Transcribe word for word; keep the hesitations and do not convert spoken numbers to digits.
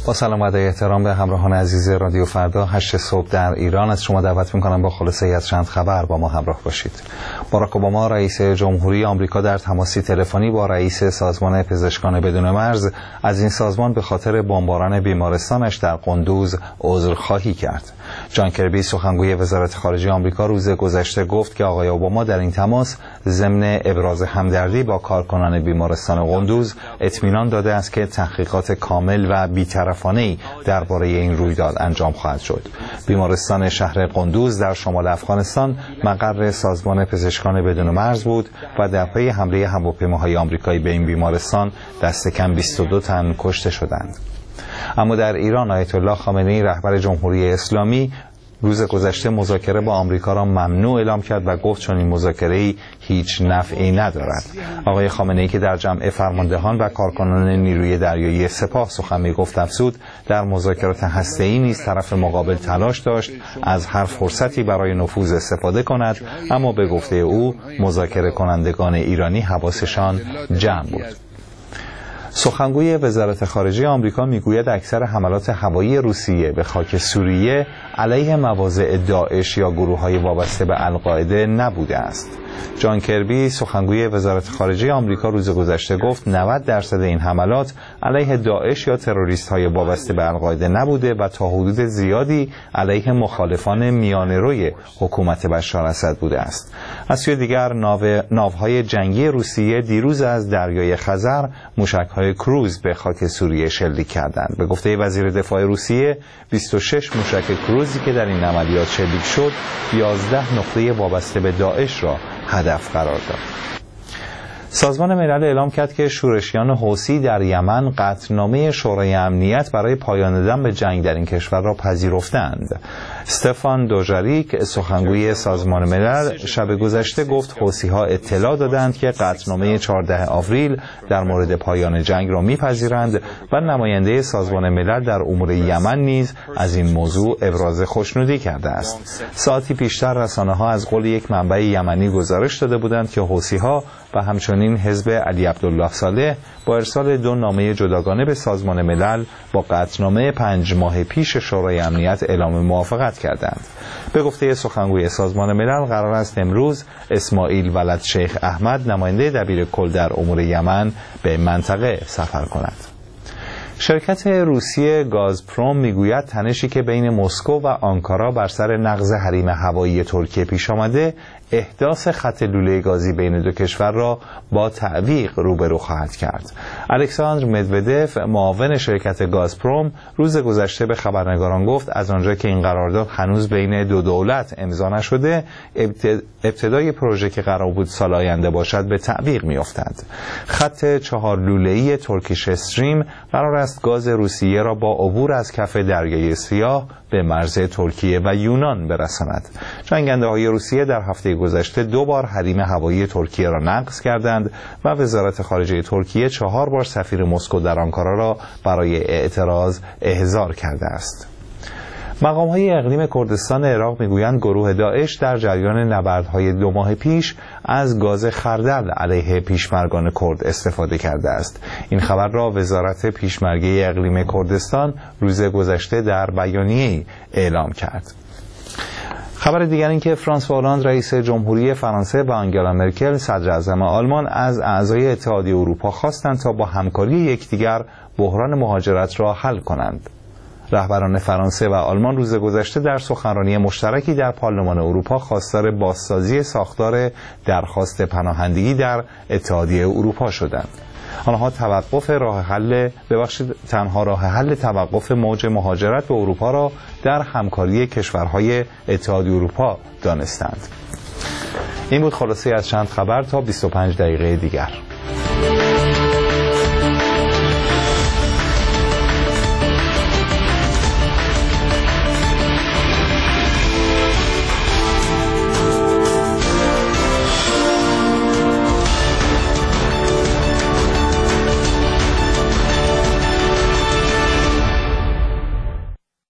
با سلام و احترام به همراهان عزیز رادیو فردا هشت صبح در ایران از شما دعوت می‌کنم با خلاصه‌ای از چند خبر با ما همراه باشید. باراک اوباما رئیس جمهوری آمریکا در تماسی تلفنی با رئیس سازمان پزشکان بدون مرز از این سازمان به خاطر بمباران بیمارستانش در قندوز عذرخواهی کرد. جان کربی سخنگوی وزارت خارجه آمریکا روز گذشته گفت که آقای اوباما در این تماس ضمن ابراز همدردی با کارکنان بیمارستان قندوز اطمینان داده است که تحقیقات کامل و بی‌طرفانه‌ای درباره این رویداد انجام خواهد شد. بیمارستان شهر قندوز در شمال افغانستان مقر سازمان پزشکان بدون مرز بود و در پی حمله هواپیماهای آمریکایی به این بیمارستان دست کم بیست و دو تن کشته شدند. اما در ایران آیت الله خامنه‌ای رهبر جمهوری اسلامی روز گذشته مذاکره با آمریکا را ممنوع اعلام کرد و گفت چون این مذاکره‌ای هیچ نفعی ندارد. آقای خامنه‌ای که در جمع فرماندهان و کارکنان نیروی دریایی سپاه سخن می‌گفت افزود در مذاکرات هسته‌ای نیز طرف مقابل تلاش داشت از هر فرصتی برای نفوذ استفاده کند، اما به گفته او مذاکره کنندگان ایرانی حواسشان جمع بود. سخنگوی وزارت خارجه آمریکا میگوید اکثر حملات هوایی روسیه به خاک سوریه علیه مواضع داعش یا گروه‌های وابسته به القاعده نبوده است. جان کربی سخنگوی وزارت خارجه آمریکا روز گذشته گفت نود درصد این حملات علیه داعش یا تروریست‌های وابسته به القاعده نبوده و تا حدود زیادی علیه مخالفان میانه‌روی حکومت بشار اسد بوده است. از سوی دیگر ناو ناوهای جنگی روسیه دیروز از دریای خزر موشک‌های کروز به خاک سوریه شلیک کردند. به گفته وزیر دفاع روسیه بیست و شش موشک کروزی که در این عملیات شلیک شد یازده نقطه وابسته به داعش را هدف قرار داد. سازمان ملل اعلام کرد که شورشیان حوثی در یمن قطعنامه شورای امنیت برای پایان دادن به جنگ در این کشور را پذیرفتند. استفان دوژاریک سخنگوی سازمان ملل شب گذشته گفت حوثی‌ها اطلاع دادند که قطعنامه چهاردهم آوریل در مورد پایان جنگ را می‌پذیرند و نماینده سازمان ملل در امور یمن نیز از این موضوع ابراز خوشنودی کرده است. ساعتی پیشتر رسانه‌ها از قول یک منبع یمنی گزارش داده بودند که حوثی‌ها و همچنین حزب علی عبدالله صالح با ارسال دو نامه جداگانه به سازمان ملل با قطعنامه پنج ماه پیش شورای امنیت اعلام موافقت کردند. به گفته سخنگوی سازمان ملل قرار است امروز اسماعیل ولد شیخ احمد نماینده دبیر کل در امور یمن به منطقه سفر کند. شرکت روسی گازپروم میگوید تنشی که بین مسکو و آنکارا بر سر نقض حریم هوایی ترکیه پیش آمده احداث خط لوله گازی بین دو کشور را با تعویق روبرو خواهد کرد. الکساندر مدودف معاون شرکت گازپروم روز گذشته به خبرنگاران گفت از آنجا که این قرارداد هنوز بین دو دولت امضا نشده ابتدای پروژه که قرار بود سال آینده باشد به تعویق میافتد. خط چهار لوله‌ای ترکیش استریم قرار است گاز روسیه را با عبور از کف دریای سیاه به مرز ترکیه و یونان برساند. جنگنده‌های روسیه در هفته گذشته دو بار حریم هوایی ترکیه را نقض کردند و وزارت خارجه ترکیه چهار بار سفیر مسکو در آنکارا را برای اعتراض احضار کرده است. مقام‌های اقلیم کردستان عراق میگویند گروه داعش در جریان نبردهای دو ماه پیش از گاز خردل علیه پیشمرگان کرد استفاده کرده است. این خبر را وزارت پیشمرگی اقلیم کردستان روز گذشته در بیانیه‌ای اعلام کرد. خبر دیگر این که فرانسوا هولند رئیس جمهوری فرانسه و آنگلا مرکل صدر اعظم آلمان از اعضای اتحادیه اروپا خواستند تا با همکاری یکدیگر بحران مهاجرت را حل کنند. رهبران فرانسه و آلمان روز گذشته در سخنرانی مشترکی در پارلمان اروپا خواستار بازسازی ساختار درخواست پناهندگی در اتحادیه اروپا شدند. آنها توقف راه حل ببخشید تنها راه حل توقف موج مهاجرت به اروپا را در همکاری کشورهای اتحادیه اروپا دانستند. این بود خلاصه از چند خبر تا بیست و پنج دقیقه دیگر.